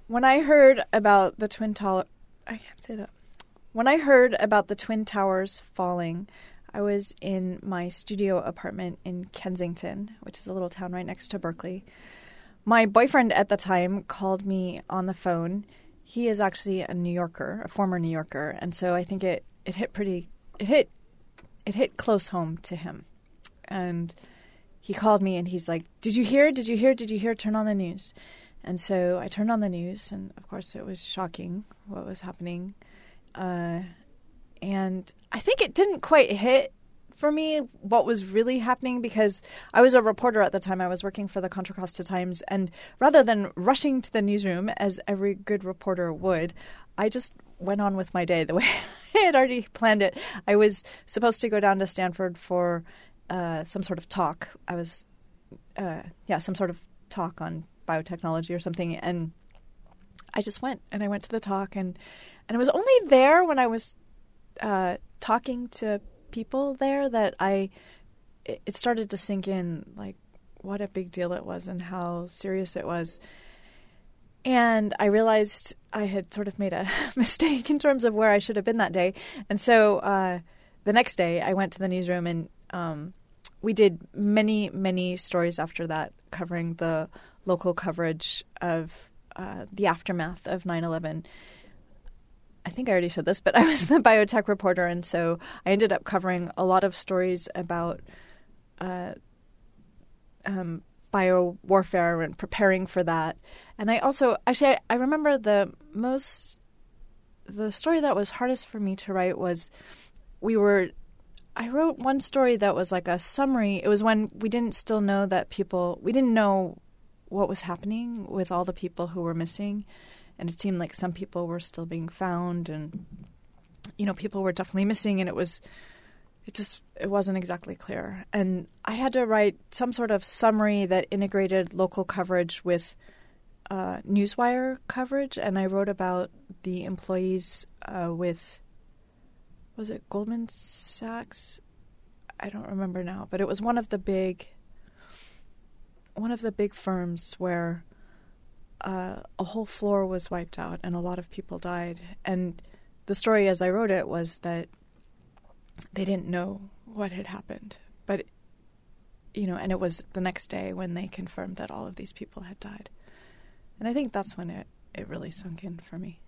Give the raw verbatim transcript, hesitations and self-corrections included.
when I heard about the Twin Tower, I can't say that. When I heard about the Twin Towers falling, I was in my studio apartment in Kensington, which is a little town right next to Berkeley. My boyfriend at the time called me on the phone. He is actually a New Yorker, a former New Yorker, and so I think it, it hit pretty it hit it hit close home to him. And he called me and he's like, "Did you hear? Did you hear? Did you hear? Turn on the news." And so I turned on the news, and of course it was shocking what was happening. Uh, and I think it didn't quite hit for me what was really happening because I was a reporter at the time. I was working for the Contra Costa Times, and rather than rushing to the newsroom as every good reporter would, I just went on with my day the way I had already planned it. I was supposed to go down to Stanford for uh, some sort of talk. I was, uh, yeah, some sort of talk on biotechnology or something, and I just went, and I went to the talk, and, and it was only there when I was uh, talking to people there that I, it started to sink in, like, what a big deal it was and how serious it was. And I realized I had sort of made a mistake in terms of where I should have been that day. And so uh, the next day I went to the newsroom, and um, we did many, many stories after that covering the local coverage of uh, the aftermath of nine eleven. I think I already said this, but I was the biotech reporter, and so I ended up covering a lot of stories about uh, um, bio-warfare and preparing for that. And I also, actually, I, I remember the most, the story that was hardest for me to write was we were, I wrote one story that was like a summary. It was when we didn't still know that people, we didn't know what was happening with all the people who were missing. And it seemed like some people were still being found, and, you know, people were definitely missing, and it was, it just, it wasn't exactly clear. And I had to write some sort of summary that integrated local coverage with uh, Newswire coverage, and I wrote about the employees uh, with, was it Goldman Sachs? I don't remember now, but it was one of the big, one of the big firms where Uh, a whole floor was wiped out and a lot of people died. And the story as I wrote it was that they didn't know what had happened. But, you know, and it was the next day when they confirmed that all of these people had died. And I think that's when it, it really sunk in for me.